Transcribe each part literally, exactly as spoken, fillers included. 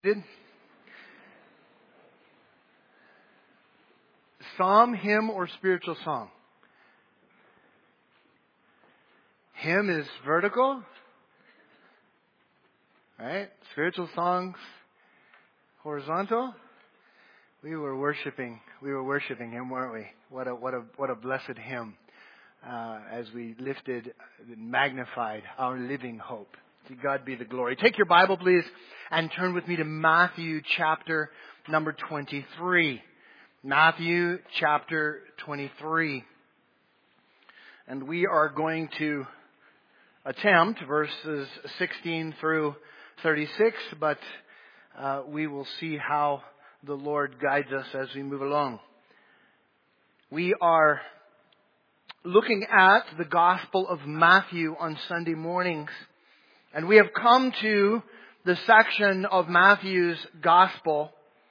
Did psalm, hymn, or spiritual song? Hymn is vertical, right? Spiritual songs, horizontal. We were worshiping. We were worshiping Him, weren't we? What a what a what a blessed hymn uh, as we lifted and magnified our living hope. To God be the glory. Take your Bible, please, and turn with me to Matthew chapter number twenty-three. Matthew chapter twenty-three. And we are going to attempt verses sixteen through thirty-six, but uh, we will see how the Lord guides us as we move along. We are looking at the Gospel of Matthew on Sunday mornings. And we have come to the section of Matthew's Gospel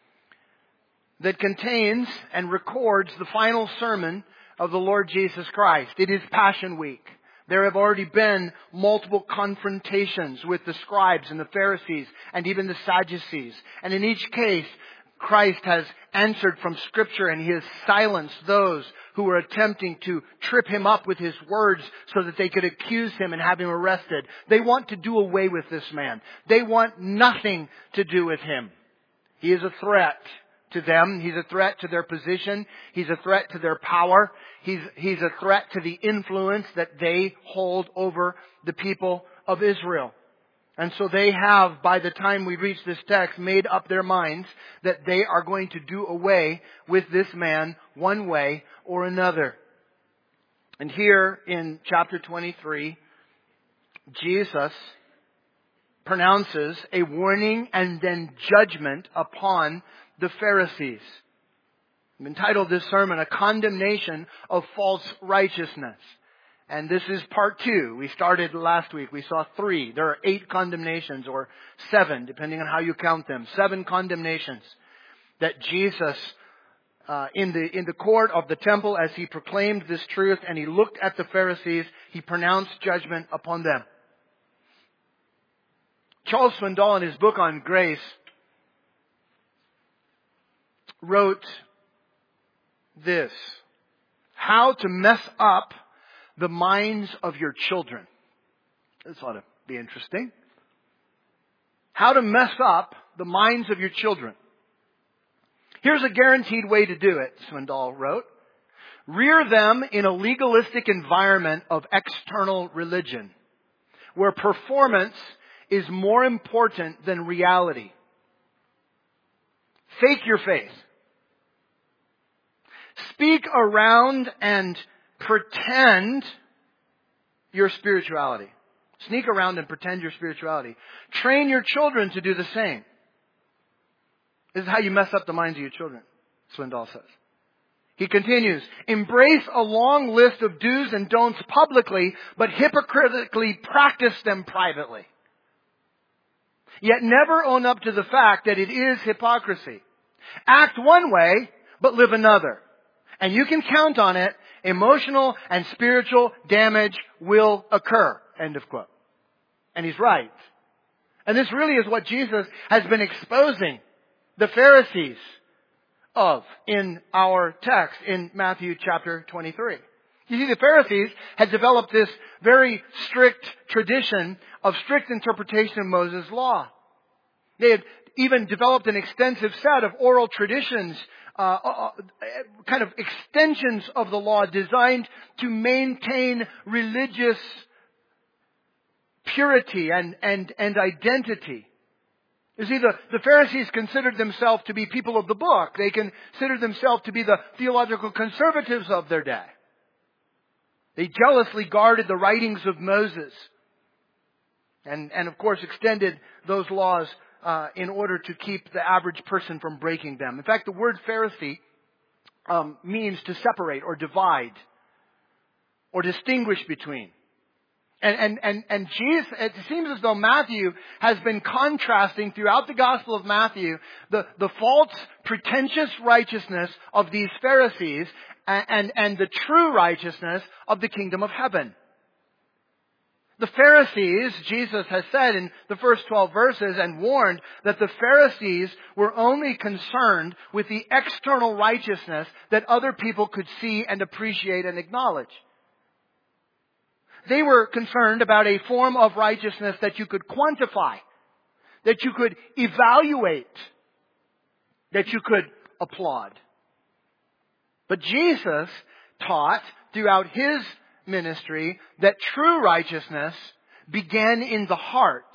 that contains and records the final sermon of the Lord Jesus Christ. It is Passion Week. There have already been multiple confrontations with the scribes and the Pharisees and even the Sadducees. And in each case, Christ has answered from Scripture and He has silenced those who were attempting to trip Him up with His words so that they could accuse Him and have Him arrested. They want to do away with this man. They want nothing to do with Him. He is a threat to them. He's a threat to their position. He's a threat to their power. He's, he's a threat to the influence that they hold over the people of Israel. And so they have, by the time we reach this text, made up their minds that they are going to do away with this man one way or another. And here in chapter twenty-three, Jesus pronounces a warning and then judgment upon the Pharisees. I've entitled this sermon, A Condemnation of False Righteousness. And this is part two. We started last week. We saw three. There are eight condemnations, or seven, depending on how you count them. Seven condemnations that Jesus, uh, in the in the court of the temple, as He proclaimed this truth and He looked at the Pharisees, He pronounced judgment upon them. Charles Swindoll, in his book on grace, wrote this: how to mess up the minds of your children. This ought to be interesting. How to mess up the minds of your children. Here's a guaranteed way to do it, Swindoll wrote. Rear them in a legalistic environment of external religion, where performance is more important than reality. Fake your faith. Speak around and pretend your spirituality. Sneak around and pretend your spirituality. Train your children to do the same. This is how you mess up the minds of your children, Swindoll says. He continues, embrace a long list of do's and don'ts publicly, but hypocritically practice them privately. Yet never own up to the fact that it is hypocrisy. Act one way, but live another. And you can count on it. Emotional and spiritual damage will occur. End of quote. And he's right. And this really is what Jesus has been exposing the Pharisees of in our text in Matthew chapter twenty-three. You see, the Pharisees had developed this very strict tradition of strict interpretation of Moses' law. They had even developed an extensive set of oral traditions, uh, uh, kind of extensions of the law designed to maintain religious purity and, and, and identity. You see, the, the Pharisees considered themselves to be people of the book. They considered themselves to be the theological conservatives of their day. They jealously guarded the writings of Moses. And, and of course, extended those laws uh, in order to keep the average person from breaking them. In fact, the word Pharisee um, means to separate or divide or distinguish between. And, and, and, and Jesus, it seems as though Matthew has been contrasting throughout the Gospel of Matthew the, the false, pretentious righteousness of these Pharisees and, and, and the true righteousness of the kingdom of heaven. The Pharisees, Jesus has said in the first twelve verses and warned that the Pharisees were only concerned with the external righteousness that other people could see and appreciate and acknowledge. They were concerned about a form of righteousness that you could quantify, that you could evaluate, that you could applaud. But Jesus taught throughout His ministry that true righteousness began in the heart.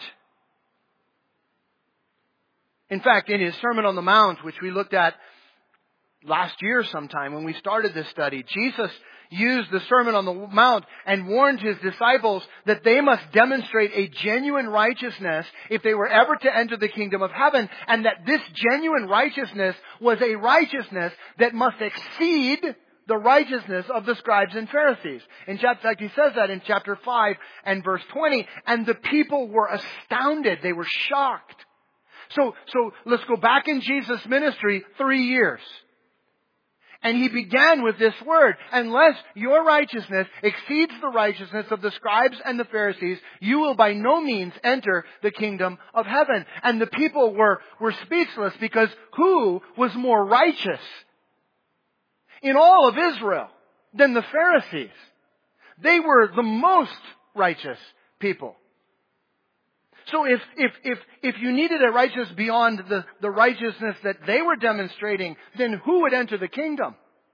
In fact, in His Sermon on the Mount, which we looked at last year sometime when we started this study, Jesus used the Sermon on the Mount and warned His disciples that they must demonstrate a genuine righteousness if they were ever to enter the kingdom of heaven, and that this genuine righteousness was a righteousness that must exceed the righteousness of the scribes and Pharisees. In fact, He says that in chapter five and verse twenty, and the people were astounded. They were shocked. So, so let's go back in Jesus' ministry three years. And He began with this word: unless your righteousness exceeds the righteousness of the scribes and the Pharisees, you will by no means enter the kingdom of heaven. And the people were, were speechless, because who was more righteous in all of Israel than the Pharisees? They were the most righteous people. So if, if, if, if you needed a righteousness beyond the, the righteousness that they were demonstrating, then who would enter the kingdom?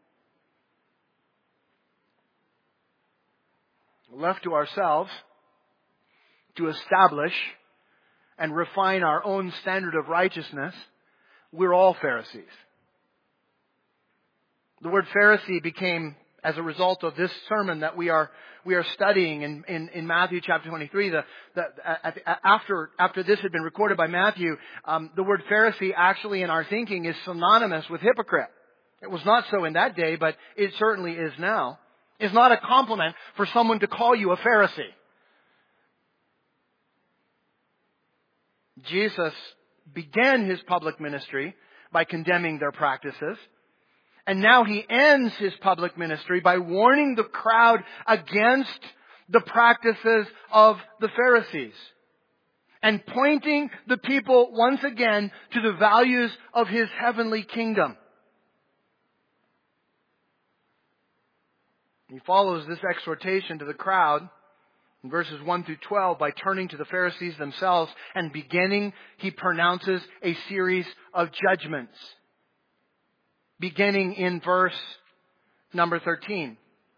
Left to ourselves to establish and refine our own standard of righteousness, we're all Pharisees. The word Pharisee became, as a result of this sermon that we are we are studying in, in, in Matthew chapter twenty-three, the, the, after after this had been recorded by Matthew, um, the word Pharisee actually in our thinking is synonymous with hypocrite. It was not so in that day, but it certainly is now. It's not a compliment for someone to call you a Pharisee. Jesus began His public ministry by condemning their practices. And now He ends His public ministry by warning the crowd against the practices of the Pharisees, and pointing the people once again to the values of His heavenly kingdom. He follows this exhortation to the crowd in verses one through twelve by turning to the Pharisees themselves, and beginning, He pronounces a series of judgments. Beginning in verse number thirteen.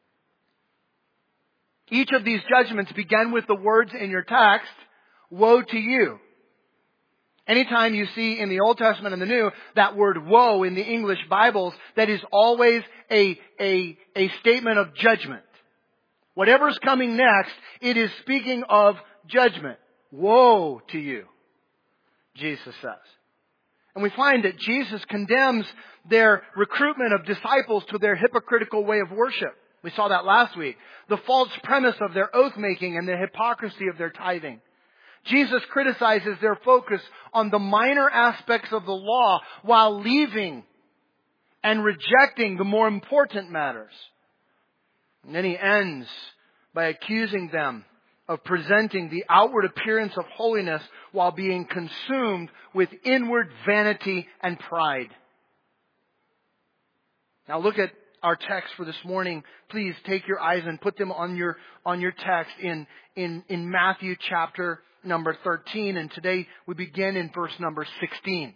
Each of these judgments began with the words in your text, woe to you. Anytime you see in the Old Testament and the New that word woe in the English Bibles, that is always a, a, a statement of judgment. Whatever's coming next, it is speaking of judgment. Woe to you, Jesus says. And we find that Jesus condemns their recruitment of disciples to their hypocritical way of worship. We saw that last week. The false premise of their oath-making and the hypocrisy of their tithing. Jesus criticizes their focus on the minor aspects of the law while leaving and rejecting the more important matters. And then He ends by accusing them of presenting the outward appearance of holiness while being consumed with inward vanity and pride. Now look at our text for this morning. Please take your eyes and put them on your on your text in, in, in Matthew chapter number thirteen. And today we begin in verse number sixteen.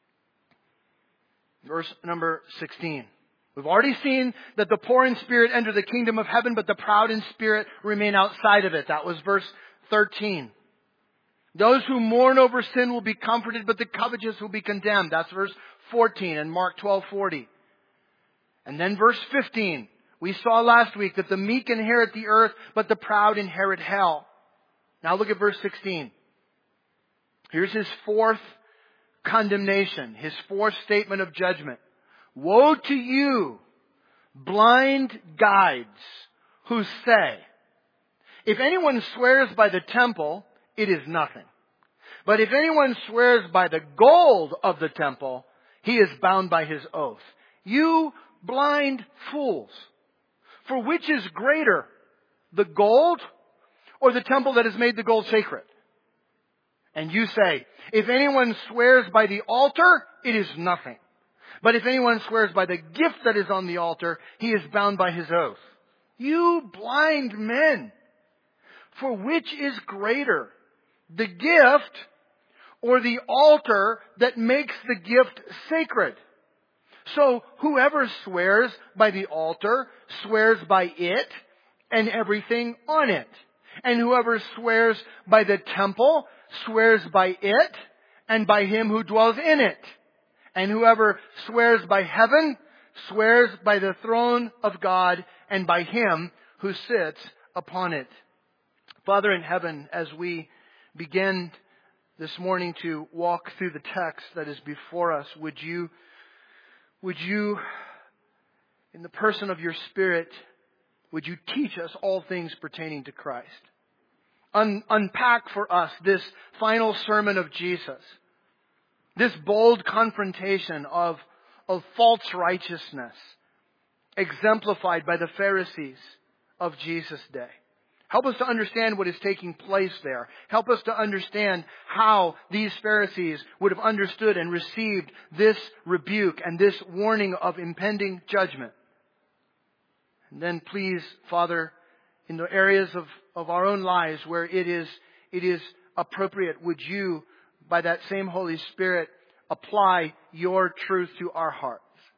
Verse number sixteen. We've already seen that the poor in spirit enter the kingdom of heaven, but the proud in spirit remain outside of it. That was verse thirteen. Those who mourn over sin will be comforted, but the covetous will be condemned. That's verse fourteen in Mark twelve forty. And then verse fifteen. We saw last week that the meek inherit the earth, but the proud inherit hell. Now look at verse sixteen. Here's His fourth condemnation, His fourth statement of judgment. Woe to you, blind guides, who say, if anyone swears by the temple, it is nothing. But if anyone swears by the gold of the temple, he is bound by his oath. You blind fools, for which is greater, the gold or the temple that has made the gold sacred? And you say, if anyone swears by the altar, it is nothing. But if anyone swears by the gift that is on the altar, he is bound by his oath. You blind men! For which is greater, the gift or the altar that makes the gift sacred? So whoever swears by the altar swears by it and everything on it. And whoever swears by the temple swears by it and by him who dwells in it. And whoever swears by heaven swears by the throne of God and by him who sits upon it. Father in heaven, as we begin this morning to walk through the text that is before us, would you, would you, in the person of your Spirit, would you teach us all things pertaining to Christ? Un- unpack for us this final sermon of Jesus, this bold confrontation of, of false righteousness, exemplified by the Pharisees of Jesus' day. Help us to understand what is taking place there. Help us to understand how these Pharisees would have understood and received this rebuke and this warning of impending judgment. And then please, Father, in the areas of, of our own lives where it is, it is appropriate, would you, by that same Holy Spirit, apply your truth to our hearts?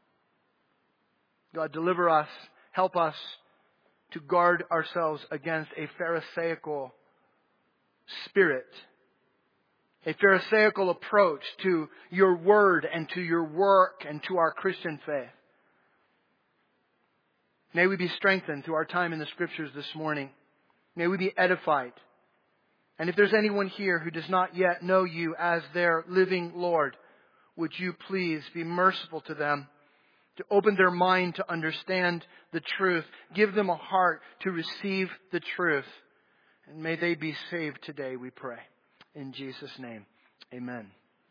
God, deliver us, help us to guard ourselves against a Pharisaical spirit, a Pharisaical approach to your word and to your work and to our Christian faith. May we be strengthened through our time in the Scriptures this morning. May we be edified. And if there's anyone here who does not yet know you as their living Lord, would you please be merciful to them, to open their mind to understand the truth. Give them a heart to receive the truth. And may they be saved today, we pray. In Jesus' name, amen.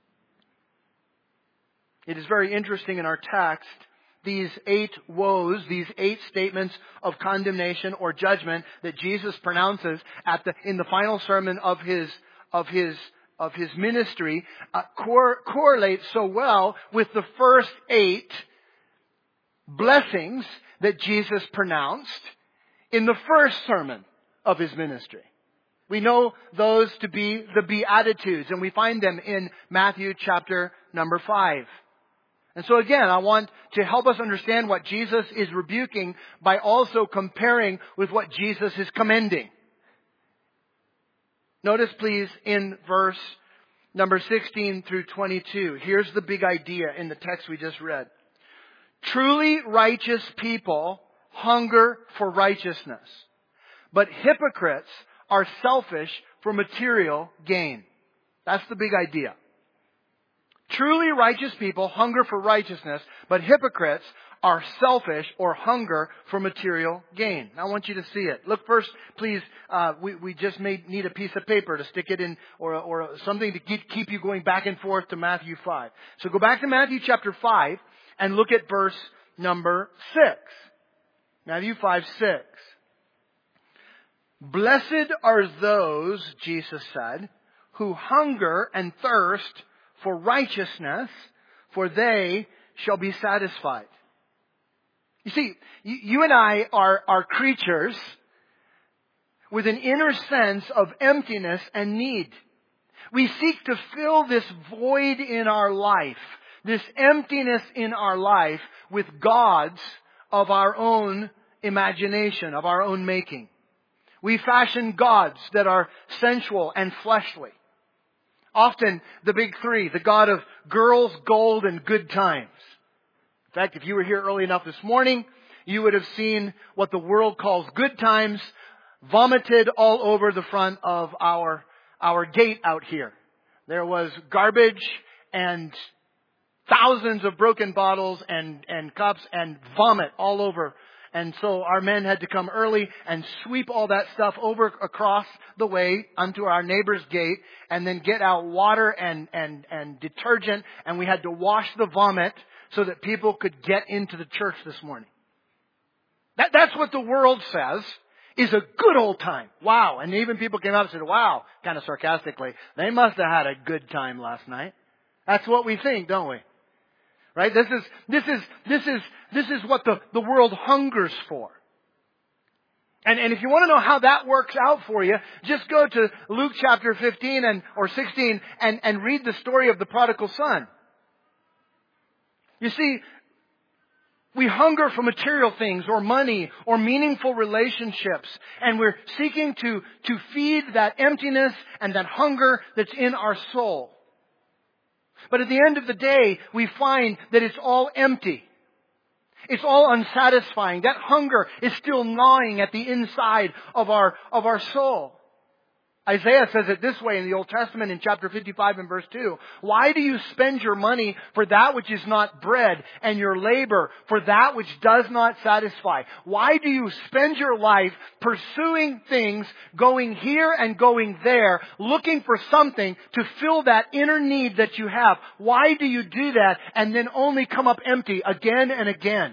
It is very interesting in our text, these eight woes, these eight statements of condemnation or judgment that Jesus pronounces at the in the final sermon of his of his of his ministry, uh, cor- correlate so well with the first eight blessings that Jesus pronounced in the first sermon of his ministry. We know those to be the Beatitudes, and we find them in Matthew chapter number five. And so again, I want to help us understand what Jesus is rebuking by also comparing with what Jesus is commending. Notice please in verse number sixteen through twenty-two. Here's the big idea in the text we just read. Truly righteous people hunger for righteousness, but hypocrites are selfish for material gain. That's the big idea. Truly righteous people hunger for righteousness, but hypocrites are selfish or hunger for material gain. Now I want you to see it. Look first, please, uh, we, we just may need a piece of paper to stick it in or, or something to keep, keep you going back and forth to Matthew five. So go back to Matthew chapter five and look at verse number six. Matthew five, six. Blessed are those, Jesus said, who hunger and thirst for righteousness, for they shall be satisfied. You see, you and I are, are creatures with an inner sense of emptiness and need. We seek to fill this void in our life, this emptiness in our life, with gods of our own imagination, of our own making. We fashion gods that are sensual and fleshly. Often the big three, the God of girls, gold, and good times. In fact, if you were here early enough this morning, you would have seen what the world calls good times vomited all over the front of our, our gate out here. There was garbage and thousands of broken bottles and, and cups and vomit all over. And so our men had to come early and sweep all that stuff over across the way onto our neighbor's gate and then get out water and, and, and detergent. And we had to wash the vomit so that people could get into the church this morning. That, that's what the world says is a good old time. Wow. And even people came up and said, wow, kind of sarcastically, they must have had a good time last night. That's what we think, don't we? Right? This is, this is, this is, this is what the, the world hungers for. And, and if you want to know how that works out for you, just go to Luke chapter fifteen and, or sixteen and, and read the story of the prodigal son. You see, we hunger for material things or money or meaningful relationships. And we're seeking to, to feed that emptiness and that hunger that's in our soul. But at the end of the day, we find that it's all empty. It's all unsatisfying. That hunger is still gnawing at the inside of our, of our soul. Isaiah says it this way in the Old Testament in chapter fifty-five and verse two. Why do you spend your money for that which is not bread, and your labor for that which does not satisfy? Why do you spend your life pursuing things, going here and going there, looking for something to fill that inner need that you have? Why do you do that and then only come up empty again and again?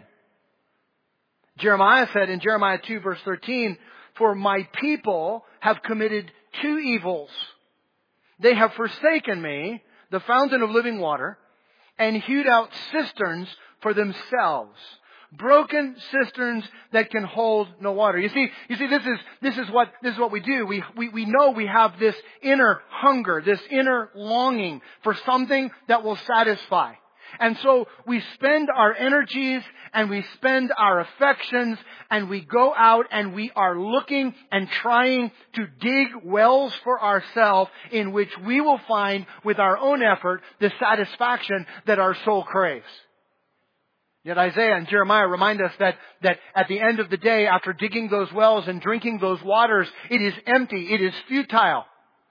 Jeremiah said in Jeremiah two verse thirteen, for my people have committed two evils. They have forsaken me, the fountain of living water, and hewed out cisterns for themselves. Broken cisterns that can hold no water. You see, you see, this is, this is what, this is what we do. We, we, we know we have this inner hunger, this inner longing for something that will satisfy. And so we spend our energies and we spend our affections and we go out and we are looking and trying to dig wells for ourselves in which we will find with our own effort the satisfaction that our soul craves. Yet Isaiah and Jeremiah remind us that, that at the end of the day, after digging those wells and drinking those waters, it is empty, it is futile.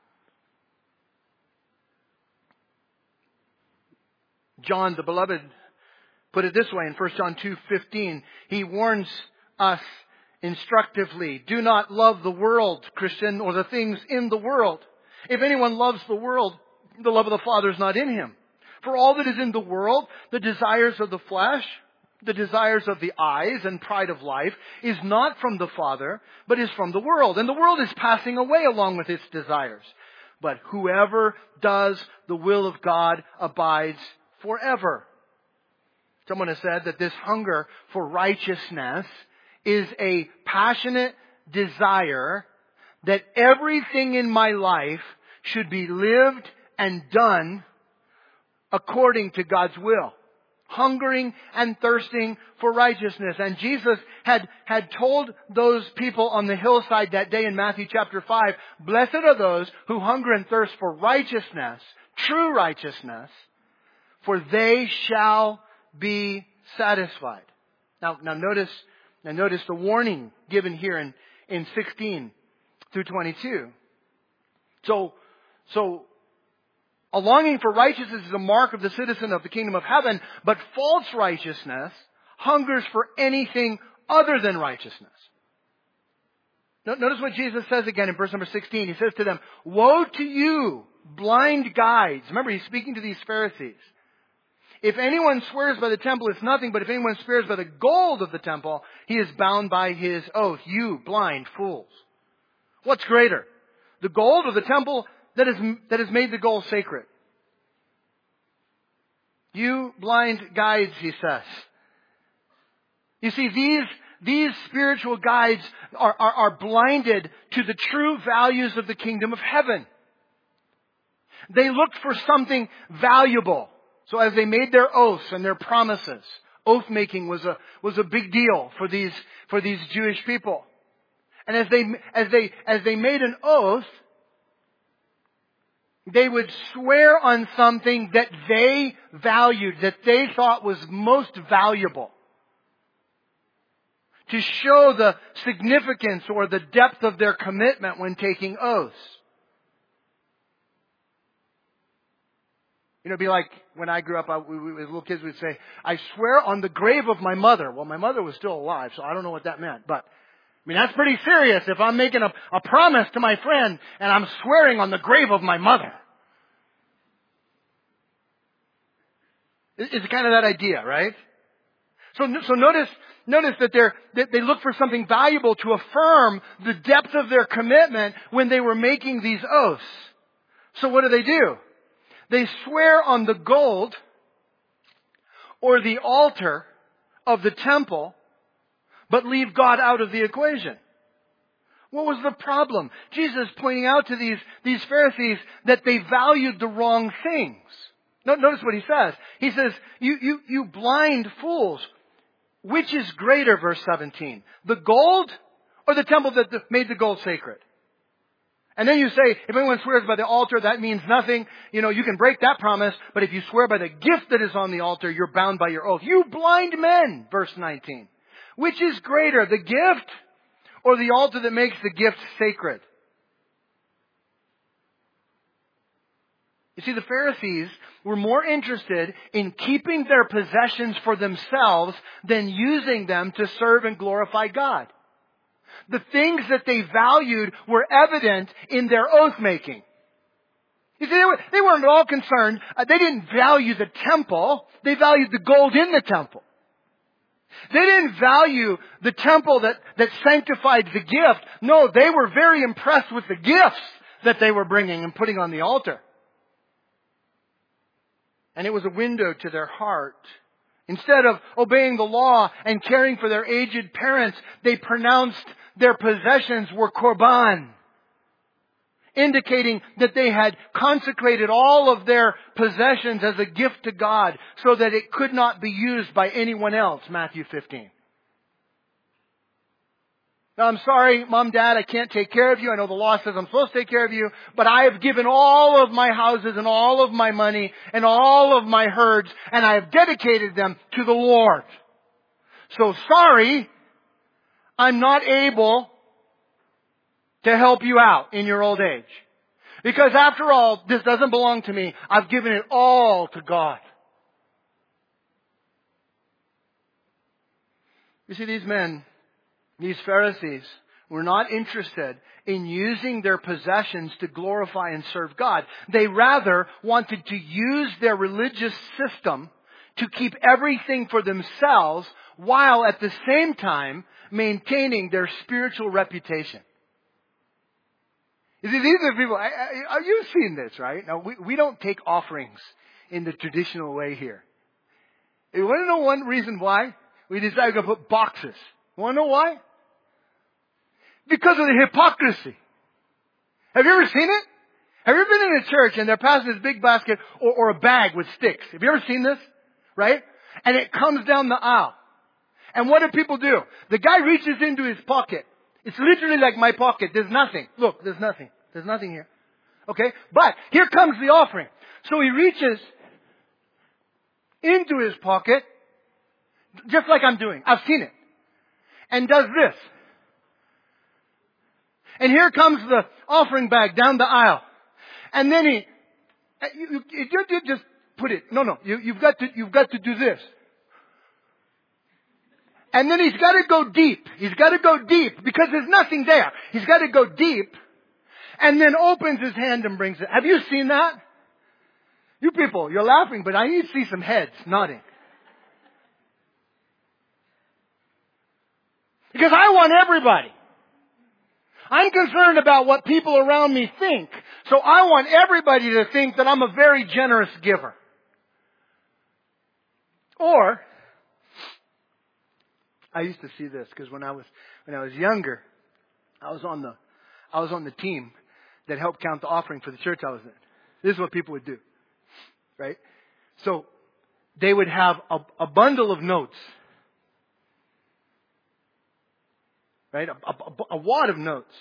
John, the beloved, put it this way in First John two fifteen. He warns us instructively, do not love the world, Christian, or the things in the world. If anyone loves the world, the love of the Father is not in him. For all that is in the world, the desires of the flesh, the desires of the eyes and pride of life, is not from the Father, but is from the world. And the world is passing away along with its desires. But whoever does the will of God abides forever. Someone has said that this hunger for righteousness is a passionate desire that everything in my life should be lived and done according to God's will. Hungering and thirsting for righteousness. And Jesus had, had told those people on the hillside that day in Matthew chapter five, blessed are those who hunger and thirst for righteousness, true righteousness, for they shall be satisfied. Now, now notice, now notice the warning given here in, in sixteen through twenty-two. So, so, a longing for righteousness is a mark of the citizen of the kingdom of heaven, but false righteousness hungers for anything other than righteousness. Notice what Jesus says again in verse number sixteen. He says to them, woe to you, blind guides. Remember, he's speaking to these Pharisees. If anyone swears by the temple, it's nothing, but if anyone swears by the gold of the temple, he is bound by his oath. You blind fools. What's greater? The gold or the temple that is, that has made the gold sacred? You blind guides, he says. You see, these, these spiritual guides are, are, are blinded to the true values of the kingdom of heaven. They looked for something valuable. So as they made their oaths and their promises, oath making was a, was a big deal for these, for these Jewish people. And as they, as they, as they made an oath, they would swear on something that they valued, that they thought was most valuable, to show the significance or the depth of their commitment when taking oaths. You know, it'd be like when I grew up, I, we, we, as little kids, we'd say, I swear on the grave of my mother. Well, my mother was still alive, so I don't know what that meant. But, I mean, that's pretty serious if I'm making a, a promise to my friend and I'm swearing on the grave of my mother. It's kind of that idea, right? So, so notice, notice that they're, that they look for something valuable to affirm the depth of their commitment when they were making these oaths. So what do they do? They swear on the gold or the altar of the temple, but leave God out of the equation. What was the problem? Jesus pointing out to these, these Pharisees that they valued the wrong things. Notice what he says. He says, you, you, you blind fools, which is greater, verse seventeen, the gold or the temple that made the gold sacred? And then you say, if anyone swears by the altar, that means nothing. You know, you can break that promise, but if you swear by the gift that is on the altar, you're bound by your oath. You blind men, verse nineteen. Which is greater, the gift or the altar that makes the gift sacred? You see, the Pharisees were more interested in keeping their possessions for themselves than using them to serve and glorify God. The things that they valued were evident in their oath-making. You see, they, were, they weren't at all concerned. Uh, they didn't value the temple. They valued the gold in the temple. They didn't value the temple that, that sanctified the gift. No, they were very impressed with the gifts that they were bringing and putting on the altar. And it was a window to their heart. Instead of obeying the law and caring for their aged parents, they pronounced their possessions were korban, indicating that they had consecrated all of their possessions as a gift to God so that it could not be used by anyone else, Matthew fifteen. Now, I'm sorry, Mom, Dad, I can't take care of you. I know the law says I'm supposed to take care of you, but I have given all of my houses and all of my money and all of my herds, and I have dedicated them to the Lord. So sorry, I'm not able to help you out in your old age. Because after all, this doesn't belong to me. I've given it all to God. You see, these men, these Pharisees, were not interested in using their possessions to glorify and serve God. They rather wanted to use their religious system to keep everything for themselves while at the same time maintaining their spiritual reputation. You see, these are people, I, I, you've seen this, right? Now, we, we don't take offerings in the traditional way here. You want to know one reason why? We decided to put boxes. You want to know why? Because of the hypocrisy. Have you ever seen it? Have you ever been in a church and they're passing this big basket or, or a bag with sticks? Have you ever seen this? Right? And it comes down the aisle. And what do people do? The guy reaches into his pocket. It's literally like my pocket. There's nothing. Look, there's nothing. There's nothing here. Okay? But here comes the offering. So he reaches into his pocket, just like I'm doing. I've seen it. And does this. And here comes the offering bag down the aisle. And then he, you, you, you just put it, no, no, you, you've got to, you've got to do this. And then he's got to go deep. He's got to go deep because there's nothing there. He's got to go deep and then opens his hand and brings it. Have you seen that? You people, you're laughing, but I need to see some heads nodding. Because I want everybody. I'm concerned about what people around me think. So I want everybody to think that I'm a very generous giver. Or, I used to see this because when I was when I was younger, I was on the I was on the team that helped count the offering for the church I was in. This is what people would do, right? So they would have a, a bundle of notes, right? A, a, a wad of notes,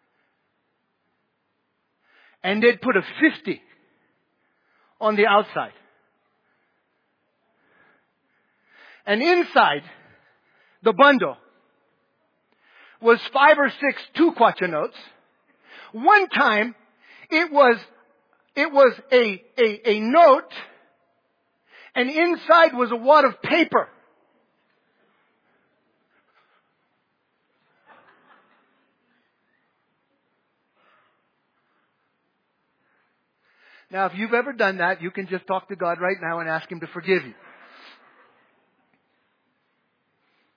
and they'd put a fifty on the outside, and inside the bundle was five or six two kwacha notes. One time, it was it was a, a a note, and inside was a wad of paper. Now, if you've ever done that, you can just talk to God right now and ask Him to forgive you.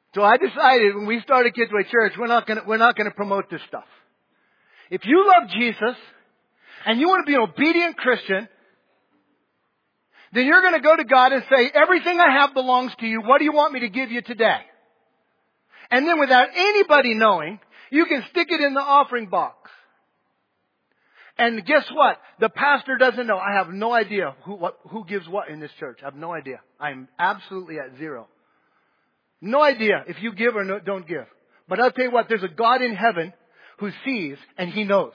So I decided when we started Kidsway Church, we're not gonna, we're not gonna promote this stuff. If you love Jesus, and you want to be an obedient Christian, then you're going to go to God and say, everything I have belongs to you. What do you want me to give you today? And then without anybody knowing, you can stick it in the offering box. And guess what? The pastor doesn't know. I have no idea who, what, who gives what in this church. I have no idea. I'm absolutely at zero. No idea if you give or no, don't give. But I'll tell you what, there's a God in heaven who sees and He knows.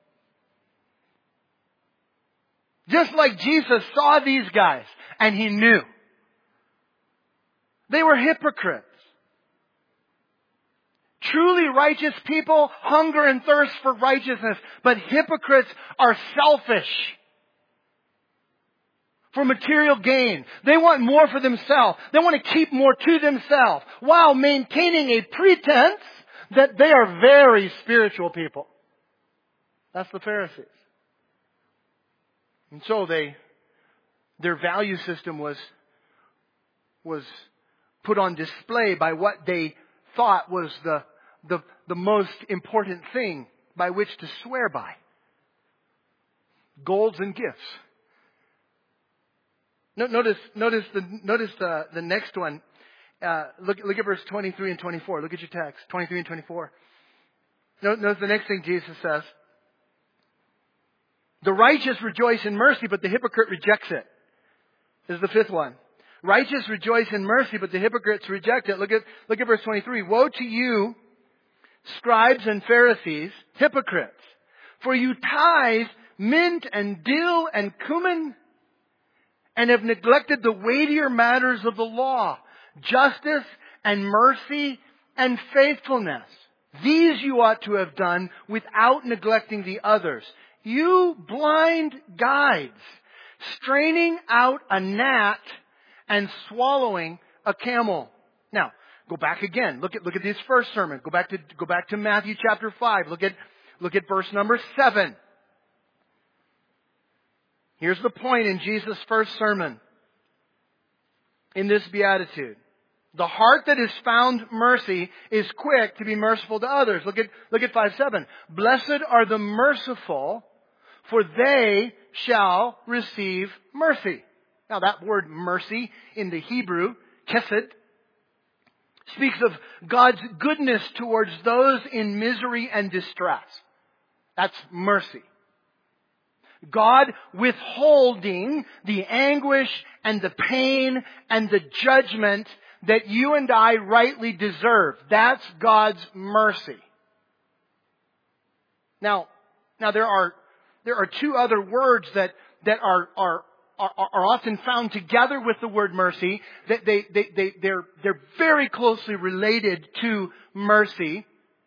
Just like Jesus saw these guys and He knew. They were hypocrites. Truly righteous people hunger and thirst for righteousness, but hypocrites are selfish for material gain. They want more for themselves. They want to keep more to themselves while maintaining a pretense that they are very spiritual people. That's the Pharisees. And so they, their value system was, was put on display by what they thought was the, the, the most important thing by which to swear by. Golds and gifts. No, notice, notice the, notice the, the next one. Uh, look, look at verse twenty-three and twenty-four. Look at your text, twenty-three and twenty-four. Notice the next thing Jesus says. The righteous rejoice in mercy, but the hypocrite rejects it. This is the fifth one. Righteous rejoice in mercy, but the hypocrites reject it. Look at, look at verse twenty-three. Woe to you, scribes and Pharisees, hypocrites! For you tithe mint and dill and cumin, and have neglected the weightier matters of the law, justice and mercy and faithfulness. These you ought to have done without neglecting the others. You blind guides, straining out a gnat and swallowing a camel. Now, go back again. Look at, look at this first sermon. Go back to, go back to Matthew chapter five. Look at, look at verse number seven. Here's the point in Jesus' first sermon in this beatitude. The heart that has found mercy is quick to be merciful to others. Look at, look at five seven. Blessed are the merciful, for they shall receive mercy. Now that word mercy in the Hebrew, chesed, speaks of God's goodness towards those in misery and distress. That's mercy. God withholding the anguish and the pain and the judgment that you and I rightly deserve. That's God's mercy. Now, now there are there are two other words that that are are are, are often found together with the word mercy. That they they they they're they're very closely related to mercy.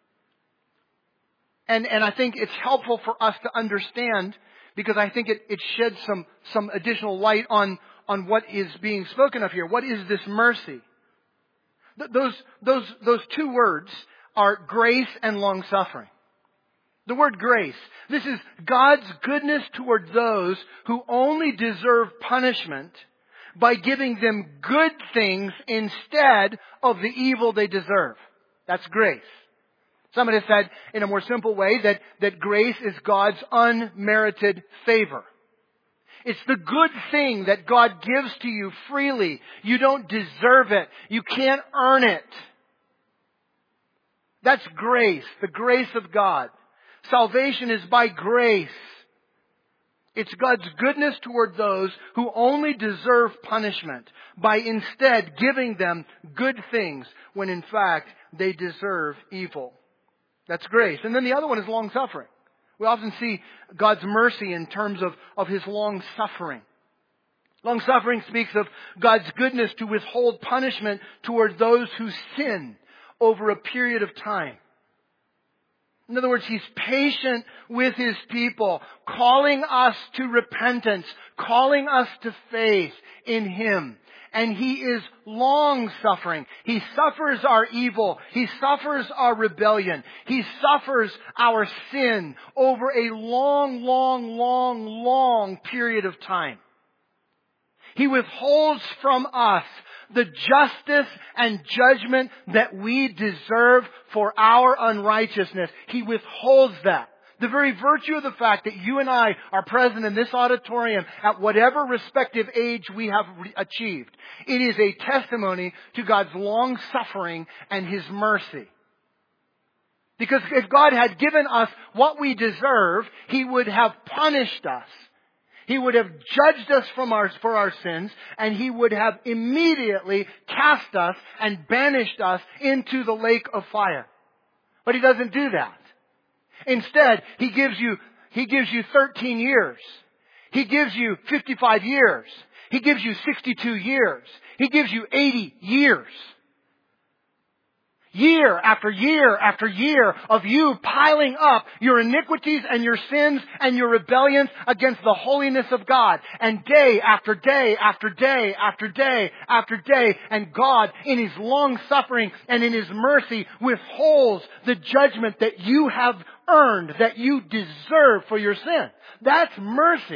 And and I think it's helpful for us to understand, because I think it, it sheds some some additional light on on what is being spoken of here. What is this mercy? Those, those, those two words are grace and long-suffering. The word grace. This is God's goodness toward those who only deserve punishment by giving them good things instead of the evil they deserve. That's grace. Somebody said in a more simple way that, that grace is God's unmerited favor. It's the good thing that God gives to you freely. You don't deserve it. You can't earn it. That's grace, the grace of God. Salvation is by grace. It's God's goodness toward those who only deserve punishment by instead giving them good things when in fact they deserve evil. That's grace. And then the other one is long-suffering. We often see God's mercy in terms of, of His long-suffering. Long-suffering speaks of God's goodness to withhold punishment toward those who sin over a period of time. In other words, He's patient with His people, calling us to repentance, calling us to faith in Him. And He is long-suffering. He suffers our evil. He suffers our rebellion. He suffers our sin over a long, long, long, long period of time. He withholds from us the justice and judgment that we deserve for our unrighteousness. He withholds that. The very virtue of the fact that you and I are present in this auditorium at whatever respective age we have re- achieved, it is a testimony to God's long suffering and His mercy. Because if God had given us what we deserve, He would have punished us. He would have judged us from our, for our sins, and He would have immediately cast us and banished us into the lake of fire. But He doesn't do that. Instead, He gives you, He gives you thirteen years. He gives you fifty-five years. He gives you sixty-two years. He gives you eighty years. Year after year after year of you piling up your iniquities and your sins and your rebellions against the holiness of God. And day after day after day after day after day. And God, in His long suffering and in His mercy, withholds the judgment that you have earned, that you deserve for your sin. That's mercy.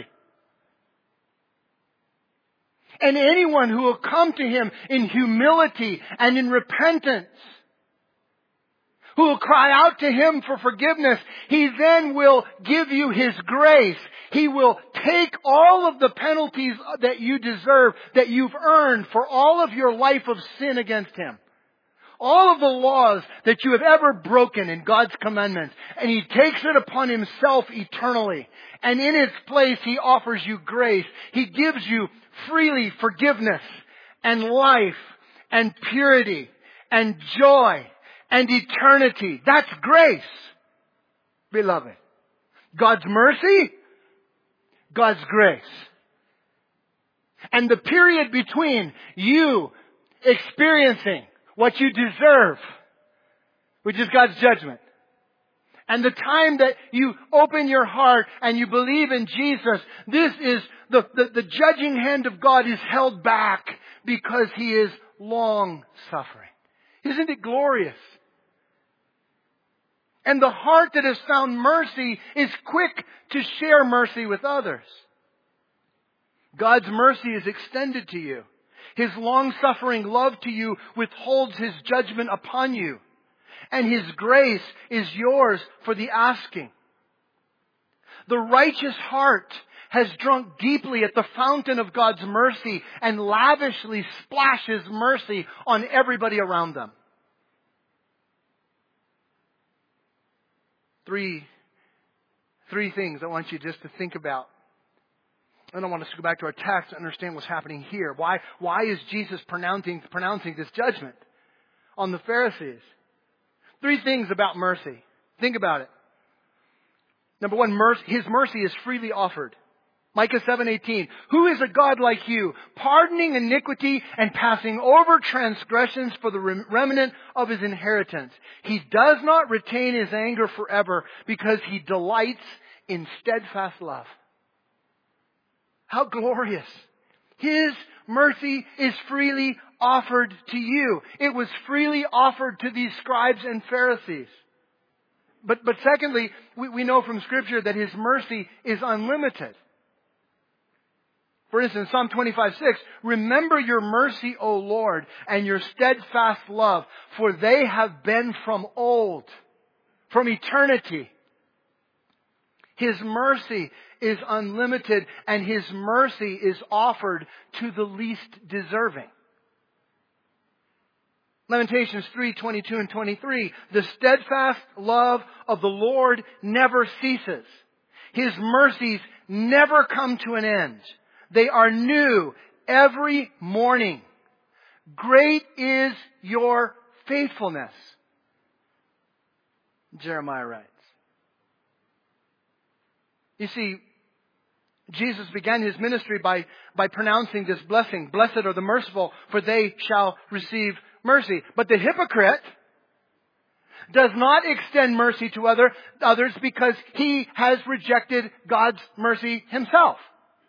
And anyone who will come to Him in humility and in repentance, who will cry out to Him for forgiveness, He then will give you His grace. He will take all of the penalties that you deserve, that you've earned for all of your life of sin against Him. All of the laws that you have ever broken in God's commandments. And He takes it upon Himself eternally. And in its place, He offers you grace. He gives you freely forgiveness and life and purity and joy and eternity. That's grace, beloved. God's mercy, God's grace. And the period between you experiencing what you deserve, which is God's judgment, and the time that you open your heart and you believe in Jesus, this is the, the, the judging hand of God is held back because He is long suffering. Isn't it glorious? And the heart that has found mercy is quick to share mercy with others. God's mercy is extended to you. His long-suffering love to you withholds His judgment upon you. And His grace is yours for the asking. The righteous heart has drunk deeply at the fountain of God's mercy and lavishly splashes mercy on everybody around them. Three, three things I want you just to think about. And I want us to go back to our text to understand what's happening here. Why, why is Jesus pronouncing, pronouncing this judgment on the Pharisees? Three things about mercy. Think about it. Number one, mercy, His mercy is freely offered. Micah seven eighteen. Who is a God like you, pardoning iniquity and passing over transgressions for the remnant of His inheritance? He does not retain His anger forever because He delights in steadfast love. How glorious. His mercy is freely offered to you. It was freely offered to these scribes and Pharisees. But, but secondly, we, we know from Scripture that His mercy is unlimited. For instance, Psalm twenty-five six, remember your mercy, O Lord, and your steadfast love, for they have been from old, from eternity. His mercy is unlimited, and His mercy is offered to the least deserving. Lamentations three twenty-two and twenty-three, the steadfast love of the Lord never ceases. His mercies never come to an end. They are new every morning. Great is your faithfulness, Jeremiah writes. You see, Jesus began His ministry by, by pronouncing this blessing. Blessed are the merciful, for they shall receive mercy. But the hypocrite does not extend mercy to other, others because he has rejected God's mercy himself.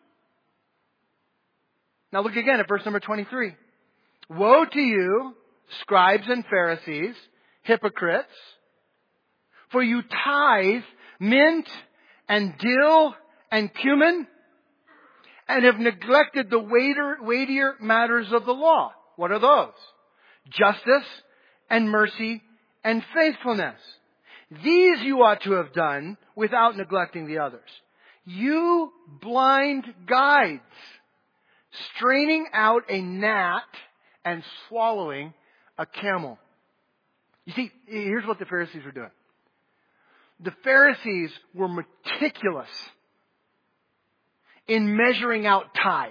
Now look again at verse number twenty-three. Woe to you, scribes and Pharisees, hypocrites, for you tithe mint and dill and cumin and have neglected the weightier, weightier matters of the law. What are those? Justice and mercy and faithfulness. These you ought to have done without neglecting the others. You blind guides, straining out a gnat and swallowing a camel. You see, here's what the Pharisees were doing. The Pharisees were meticulous in measuring out tithes.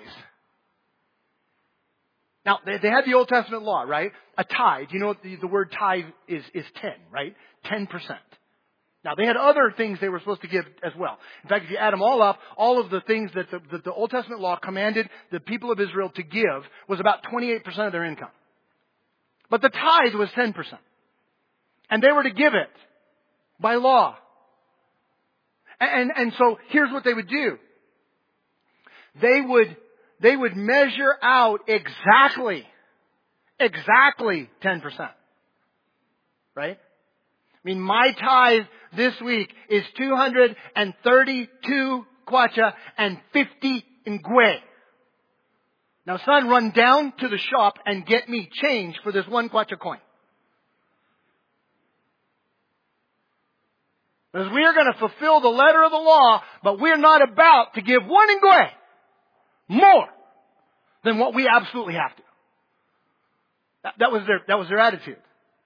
Now, they, they had the Old Testament law, right? A tithe, you know what the, the word tithe is, is ten, right? ten percent. Now, they had other things they were supposed to give as well. In fact, if you add them all up, all of the things that the, that the Old Testament law commanded the people of Israel to give was about twenty-eight percent of their income. But the tithe was ten percent. And they were to give it by law. And, and so here's what they would do. They would, they would measure out exactly, exactly ten percent. Right? I mean, my tithe this week is two hundred thirty-two kwacha and fifty ngwe. Now, son, run down to the shop and get me change for this one kwacha coin. Because we are going to fulfill the letter of the law, but we're not about to give one ngwe more than what we absolutely have to. That, that was their, that was their attitude.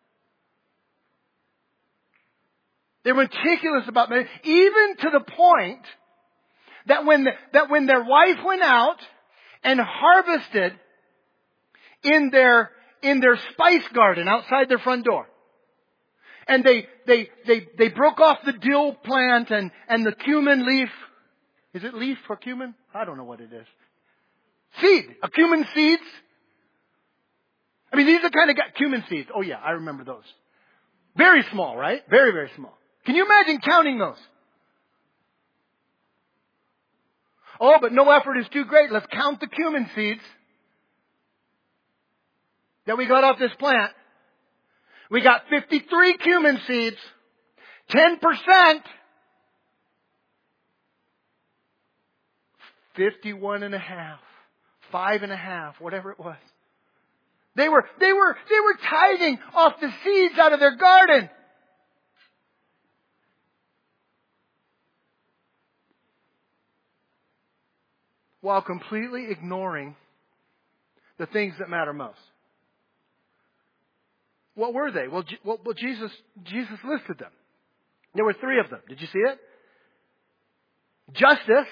They were meticulous about it, even to the point that when the, that when their wife went out and harvested in their in their spice garden outside their front door, and they they they they broke off the dill plant and and the cumin leaf. Is it leaf or cumin? I don't know what it is. Seed, a cumin seeds. I mean, these are kind of got cumin seeds. Oh yeah, I remember those. Very small, right? Very very small. Can you imagine counting those? Oh, but no effort is too great. Let's count the cumin seeds that we got off this plant. We got fifty-three cumin seeds, ten percent, fifty-one and a half, five and a half, whatever it was. They were, they were, they were tithing off the seeds out of their garden. While completely ignoring the things that matter most. What were they? Well, well, Jesus, Jesus listed them. There were three of them. Did you see it? Justice.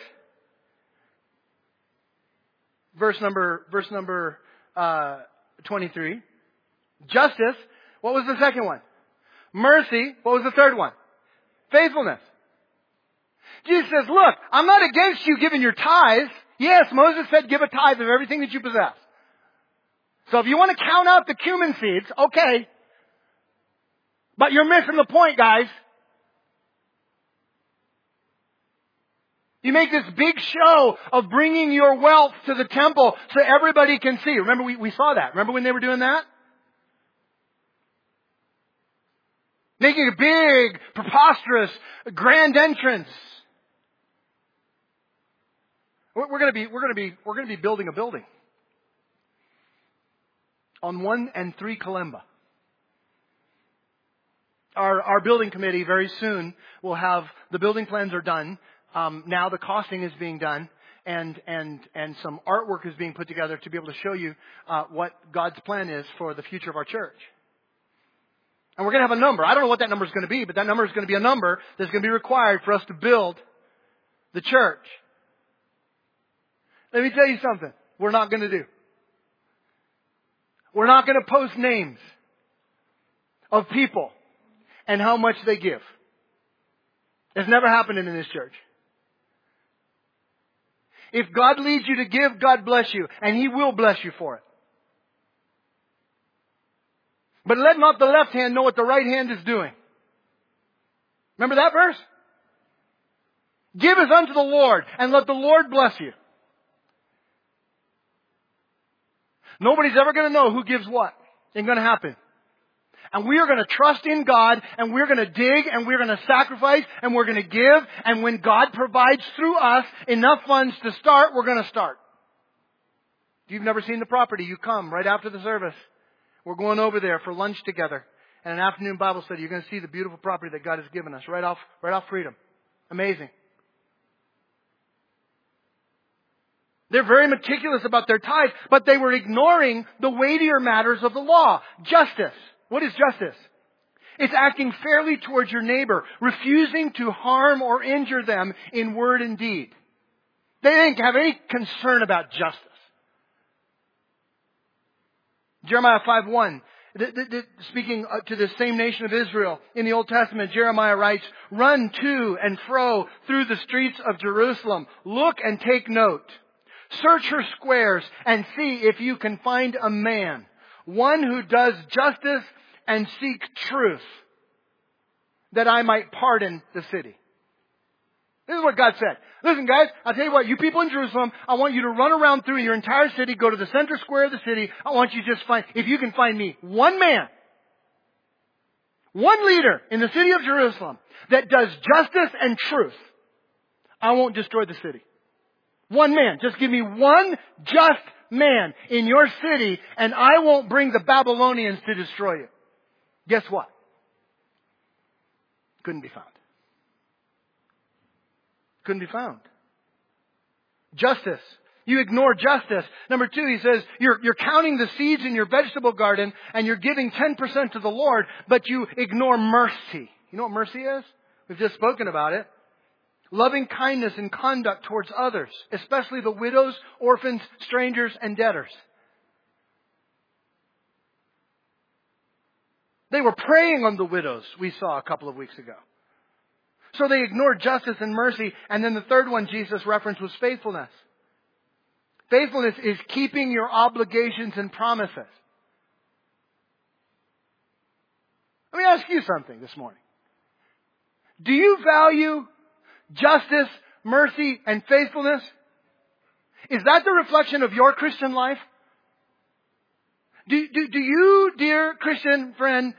Verse number, verse number uh, twenty-three. Justice. What was the second one? Mercy. What was the third one? Faithfulness. Jesus says, look, I'm not against you giving your tithes. Yes, Moses said give a tithe of everything that you possess. So if you want to count out the cumin seeds, okay. But you're missing the point, guys. You make this big show of bringing your wealth to the temple so everybody can see. Remember, we, we saw that. Remember when they were doing that? Making a big, preposterous, grand entrance. We're going to be, we're going to be, we're going to be building a building on one and three Kalemba. Our, our building committee very soon will have, the building plans are done. Um, now the costing is being done, and, and, and some artwork is being put together to be able to show you, uh, what God's plan is for the future of our church. And we're going to have a number. I don't know what that number is going to be, but that number is going to be a number that's going to be required for us to build the church. Let me tell you something we're not going to do. We're not going to post names of people and how much they give. It's never happened in this church. If God leads you to give, God bless you, and He will bless you for it. But let not the left hand know what the right hand is doing. Remember that verse? Give as unto the Lord, and let the Lord bless you. Nobody's ever going to know who gives what. Ain't going to happen. And we are going to trust in God, and we're going to dig, and we're going to sacrifice, and we're going to give. And when God provides through us enough funds to start, we're going to start. If you've never seen the property, you come right after the service. We're going over there for lunch together and an afternoon Bible study. You're going to see the beautiful property that God has given us right off, right off Freedom. Amazing. They're very meticulous about their tithes, but they were ignoring the weightier matters of the law. Justice. What is justice? It's acting fairly towards your neighbor, refusing to harm or injure them in word and deed. They didn't have any concern about justice. Jeremiah five one, th- th- th- speaking to the same nation of Israel in the Old Testament, Jeremiah writes, "Run to and fro through the streets of Jerusalem. Look and take note. Search her squares and see if you can find a man, one who does justice and seek truth, that I might pardon the city." This is what God said. Listen, guys, I'll tell you what, you people in Jerusalem, I want you to run around through your entire city, go to the center square of the city. I want you to just find, if you can find me one man, one leader in the city of Jerusalem that does justice and truth, I won't destroy the city. One man. Just give me one just man in your city, and I won't bring the Babylonians to destroy you. Guess what? Couldn't be found. Couldn't be found. Justice. You ignore justice. Number two, he says, you're, you're counting the seeds in your vegetable garden and you're giving ten percent to the Lord, but you ignore mercy. You know what mercy is? We've just spoken about it. Loving kindness and conduct towards others, especially the widows, orphans, strangers, and debtors. They were preying on the widows, we saw a couple of weeks ago. So they ignored justice and mercy. And then the third one Jesus referenced was faithfulness. Faithfulness is keeping your obligations and promises. Let me ask you something this morning. Do you value justice, mercy, and faithfulness? Is that the reflection of your Christian life? Do, do, do you, dear Christian friend,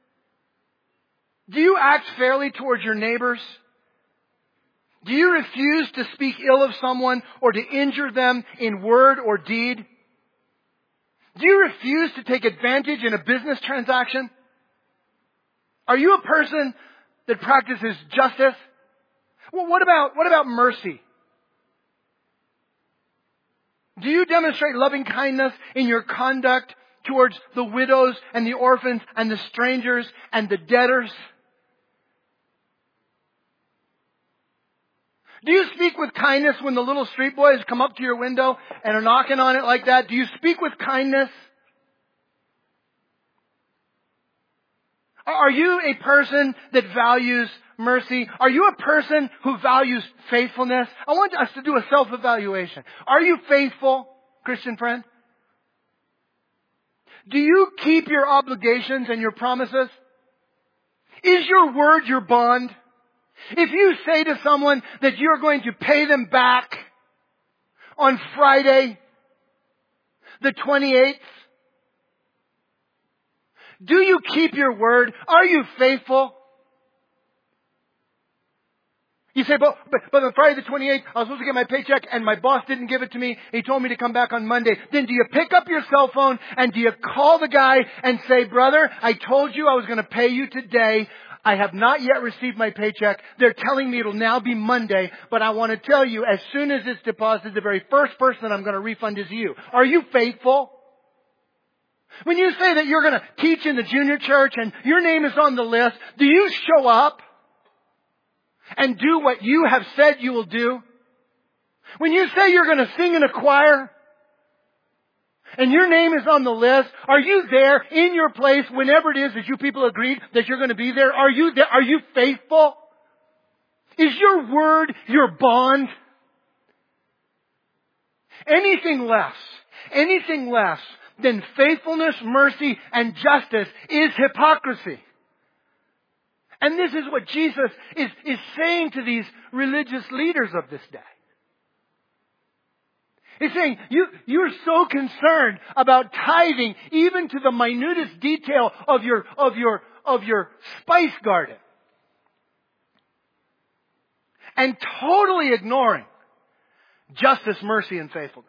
do you act fairly towards your neighbors? Do you refuse to speak ill of someone or to injure them in word or deed? Do you refuse to take advantage in a business transaction? Are you a person that practices justice? Well, what about, what about mercy? Do you demonstrate loving kindness in your conduct towards the widows and the orphans and the strangers and the debtors? Do you speak with kindness when the little street boys come up to your window and are knocking on it like that? Do you speak with kindness? Are you a person that values mercy? Are you a person who values faithfulness? I want us to do a self-evaluation. Are you faithful, Christian friend? Do you keep your obligations and your promises? Is your word your bond? If you say to someone that you're going to pay them back on Friday, the twenty-eighth, do you keep your word? Are you faithful? You say, but, but, but on Friday the twenty-eighth, I was supposed to get my paycheck and my boss didn't give it to me. He told me to come back on Monday. Then do you pick up your cell phone and do you call the guy and say, brother, I told you I was going to pay you today. I have not yet received my paycheck. They're telling me it'll now be Monday, but I want to tell you, as soon as it's deposited, the very first person I'm going to refund is you. Are you faithful? When you say that you're going to teach in the junior church and your name is on the list, do you show up and do what you have said you will do? When you say you're going to sing in a choir and your name is on the list, are you there in your place whenever it is that you people agreed that you're going to be there? Are you there? Are you faithful? Is your word your bond? Anything less, anything less than faithfulness, mercy, and justice is hypocrisy. And this is what Jesus is, is saying to these religious leaders of this day. He's saying, you, you're so concerned about tithing even to the minutest detail of your, of your, of your spice garden. And totally ignoring justice, mercy, and faithfulness.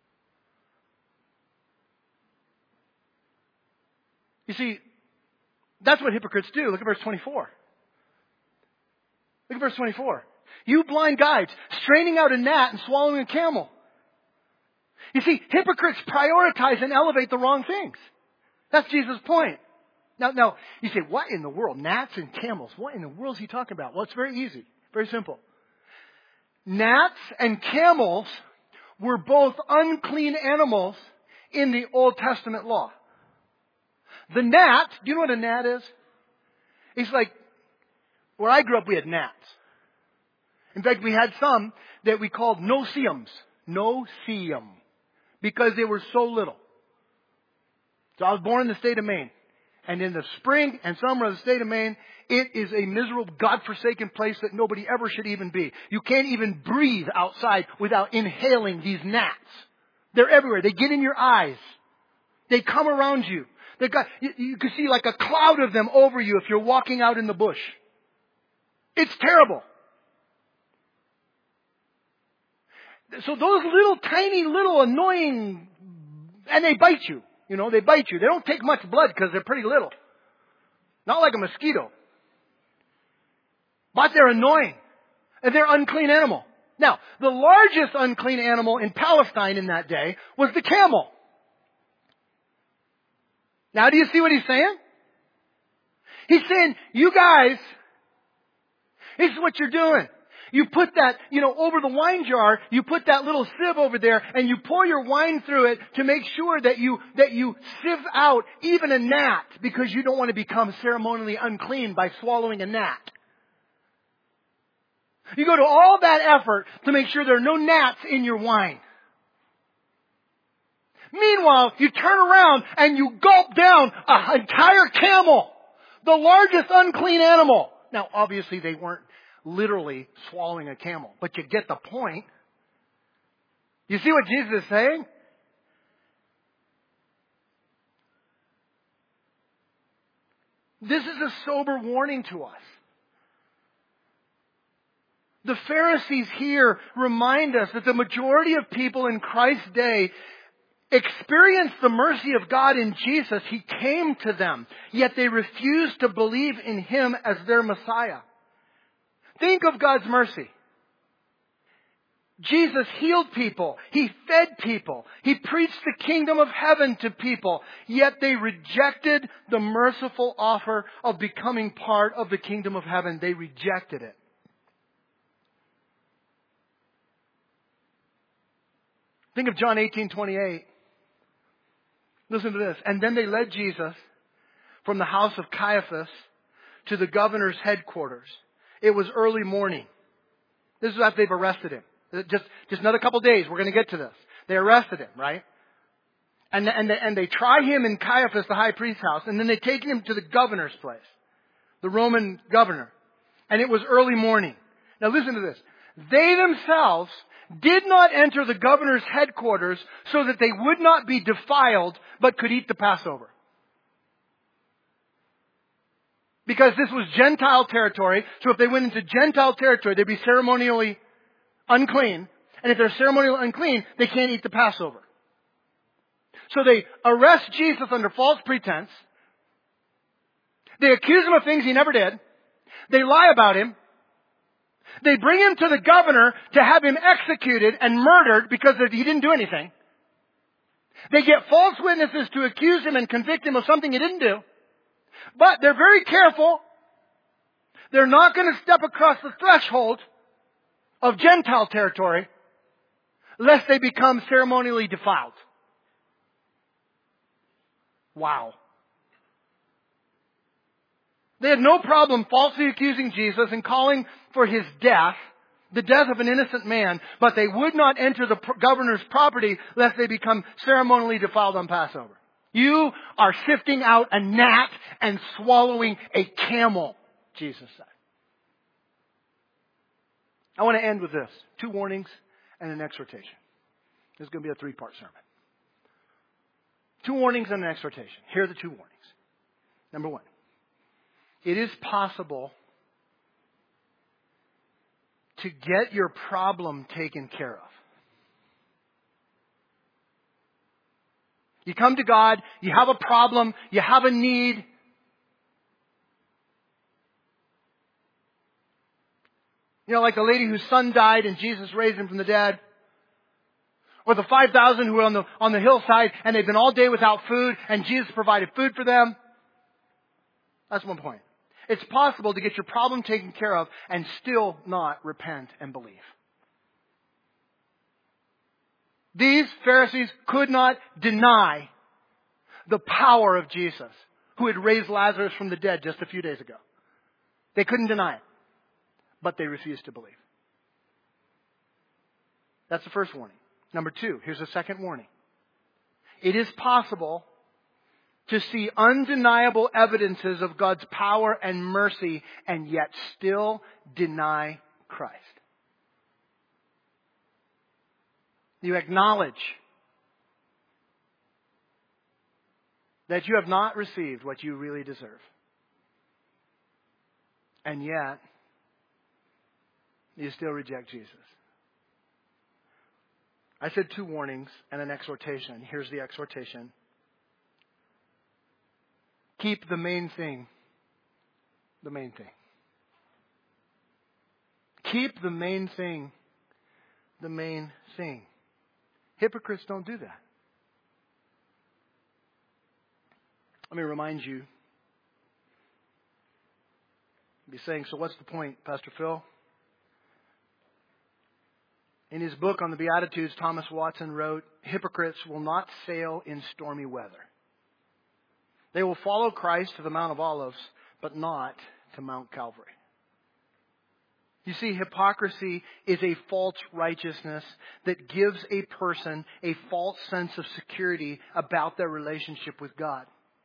You see, that's what hypocrites do. Look at verse twenty-four. Look at verse twenty-four. You blind guides, straining out a gnat and swallowing a camel. You see, hypocrites prioritize and elevate the wrong things. That's Jesus' point. Now, now, you say, what in the world? Gnats and camels. What in the world is he talking about? Well, it's very easy. Very simple. Gnats and camels were both unclean animals in the Old Testament law. The gnat, do you know what a gnat is? It's like, where I grew up we had gnats. In fact, we had some that we called no-see-ums. No-see-um. Because they were so little. So I was born in the state of Maine. And in the spring and summer of the state of Maine, it is a miserable, godforsaken place that nobody ever should even be. You can't even breathe outside without inhaling these gnats. They're everywhere. They get in your eyes. They come around you. They got, you, you can see like a cloud of them over you if you're walking out in the bush. It's terrible. So those little, tiny, little, annoying, and they bite you. You know, they bite you. They don't take much blood because they're pretty little. Not like a mosquito. But they're annoying. And they're an unclean animal. Now, the largest unclean animal in Palestine in that day was the camel. Now, do you see what he's saying? He's saying, you guys, this is what you're doing. You put that, you know, over the wine jar, you put that little sieve over there and you pour your wine through it to make sure that you, that you sieve out even a gnat because you don't want to become ceremonially unclean by swallowing a gnat. You go to all that effort to make sure there are no gnats in your wine. Meanwhile, you turn around and you gulp down an entire camel, the largest unclean animal. Now, obviously they weren't literally swallowing a camel, but you get the point. You see what Jesus is saying? This is a sober warning to us. The Pharisees here remind us that the majority of people in Christ's day experienced the mercy of God in Jesus. He came to them, yet they refused to believe in Him as their Messiah. Think of God's mercy. Jesus healed people. He fed people. He preached the kingdom of heaven to people. Yet they rejected the merciful offer of becoming part of the kingdom of heaven. They rejected it. Think of John eighteen twenty-eight. Listen to this. And then they led Jesus from the house of Caiaphas to the governor's headquarters. It was early morning. This is after they've arrested him. Just, just another couple days. We're going to get to this. They arrested him, right? And, and, they, and they try him in Caiaphas, the high priest's house. And then they take him to the governor's place. The Roman governor. And it was early morning. Now listen to this. They themselves did not enter the governor's headquarters so that they would not be defiled, but could eat the Passover. Because this was Gentile territory, so if they went into Gentile territory, they'd be ceremonially unclean. And if they're ceremonially unclean, they can't eat the Passover. So they arrest Jesus under false pretense. They accuse him of things he never did. They lie about him. They bring him to the governor to have him executed and murdered because he didn't do anything. They get false witnesses to accuse him and convict him of something he didn't do. But they're very careful. They're not going to step across the threshold of Gentile territory lest they become ceremonially defiled. Wow. They had no problem falsely accusing Jesus and calling for his death, the death of an innocent man, but they would not enter the governor's property lest they become ceremonially defiled on Passover. You are sifting out a gnat and swallowing a camel, Jesus said. I want to end with this. Two warnings and an exhortation. This is going to be a three-part sermon. Two warnings and an exhortation. Here are the two warnings. Number one, it is possible to get your problem taken care of. You come to God, you have a problem, you have a need. You know, like the lady whose son died and Jesus raised him from the dead. Or the five thousand who were on the, on the hillside and they've been all day without food and Jesus provided food for them. That's one point. It's possible to get your problem taken care of and still not repent and believe. These Pharisees could not deny the power of Jesus, who had raised Lazarus from the dead just a few days ago. They couldn't deny it, but they refused to believe. That's the first warning. Number two, here's the second warning. It is possible to see undeniable evidences of God's power and mercy and yet still deny Christ. You acknowledge that you have not received what you really deserve. And yet, you still reject Jesus. I said two warnings and an exhortation. Here's the exhortation. Keep the main thing the main thing. Keep the main thing the main thing. Hypocrites don't do that. Let me remind you. You'll be saying, so what's the point, Pastor Phil? In his book on the Beatitudes, Thomas Watson wrote, hypocrites will not sail in stormy weather. They will follow Christ to the Mount of Olives, but not to Mount Calvary. You see, hypocrisy is a false righteousness that gives a person a false sense of security about their relationship with God.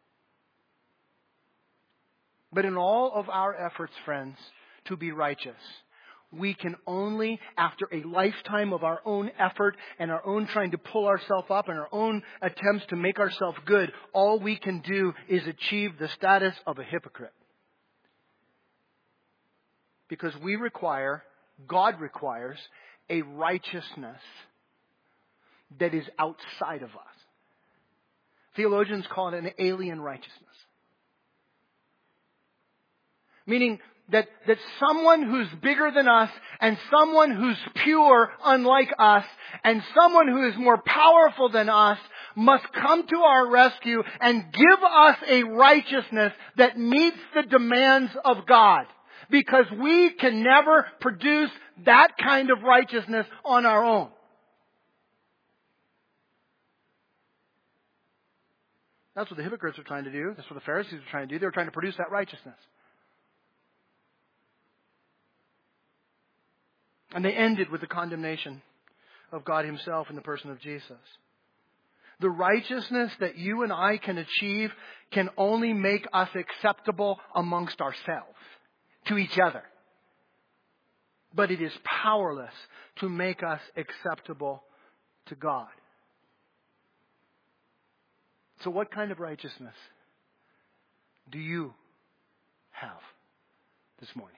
But in all of our efforts, friends, to be righteous, we can only, after a lifetime of our own effort and our own trying to pull ourselves up and our own attempts to make ourselves good, all we can do is achieve the status of a hypocrite. Because we require, God requires, a righteousness that is outside of us. Theologians call it an alien righteousness. Meaning that, that someone who's bigger than us and someone who's pure unlike us and someone who is more powerful than us must come to our rescue and give us a righteousness that meets the demands of God. Because we can never produce that kind of righteousness on our own. That's what the hypocrites are trying to do. That's what the Pharisees are trying to do. They were trying to produce that righteousness. And they ended with the condemnation of God Himself in the person of Jesus. The righteousness that you and I can achieve can only make us acceptable amongst ourselves, to each other. But it is powerless to make us acceptable to God. So what kind of righteousness do you have this morning?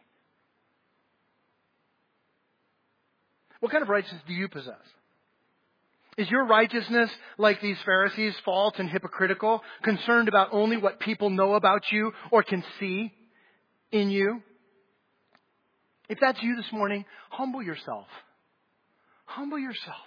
What kind of righteousness do you possess? Is your righteousness like these Pharisees, false and hypocritical, concerned about only what people know about you or can see in you? If that's you this morning, humble yourself. Humble yourself.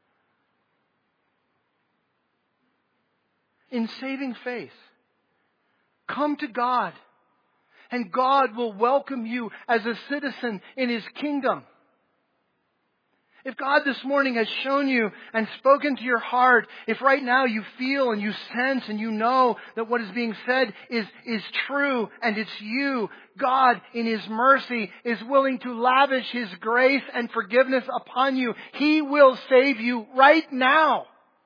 In saving faith, come to God, and God will welcome you as a citizen in His kingdom. If God this morning has shown you and spoken to your heart, if right now you feel and you sense and you know that what is being said is, is true and it's you, God in His mercy is willing to lavish His grace and forgiveness upon you. He will save you right now.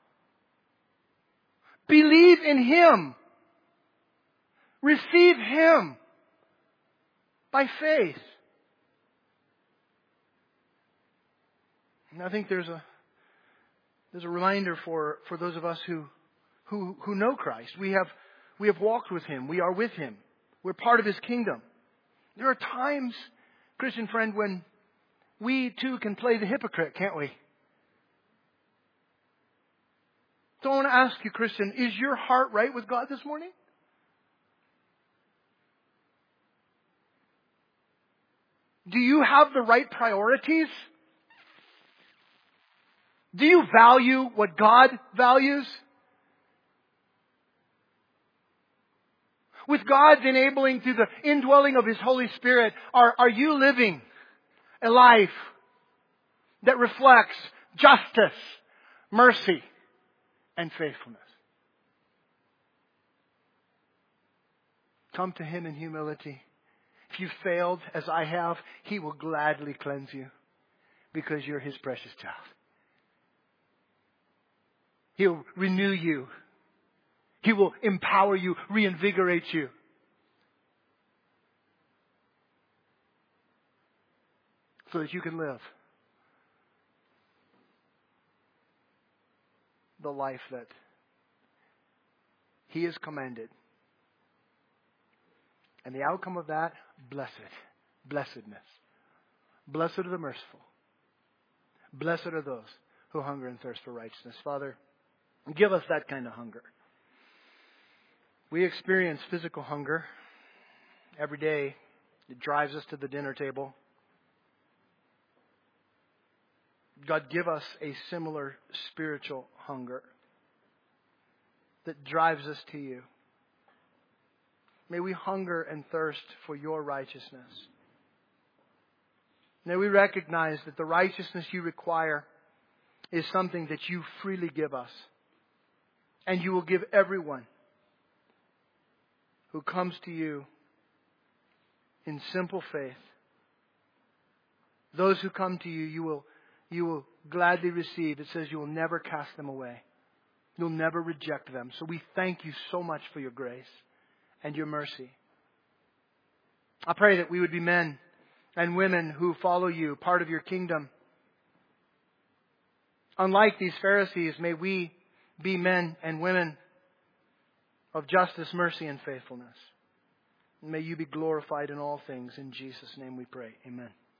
Believe in Him. Receive Him by faith. And I think there's a There's a reminder for, for those of us who, who, who know Christ. We have, we have walked with Him. We are with Him. We're part of His kingdom. There are times, Christian friend, when we too can play the hypocrite, can't we? So I want to ask you, Christian, is your heart right with God this morning? Do you have the right priorities? Do you value what God values? With God's enabling through the indwelling of His Holy Spirit, are, are you living a life that reflects justice, mercy, and faithfulness? Come to Him in humility. If you failed, as I have, He will gladly cleanse you because you're His precious child. He'll renew you. He will empower you, reinvigorate you. So that you can live the life that He has commanded. And the outcome of that, blessed, blessedness. Blessed are the merciful. Blessed are those who hunger and thirst for righteousness. Father, give us that kind of hunger. We experience physical hunger every day. It drives us to the dinner table. God, give us a similar spiritual hunger that drives us to You. May we hunger and thirst for Your righteousness. May we recognize that the righteousness You require is something that You freely give us. And You will give everyone who comes to You in simple faith. Those who come to You, You will, you will gladly receive. It says You will never cast them away. You'll never reject them. So we thank You so much for Your grace and Your mercy. I pray that we would be men and women who follow You, part of Your kingdom. Unlike these Pharisees, may we be men and women of justice, mercy, and faithfulness. And may You be glorified in all things. In Jesus' name we pray. Amen.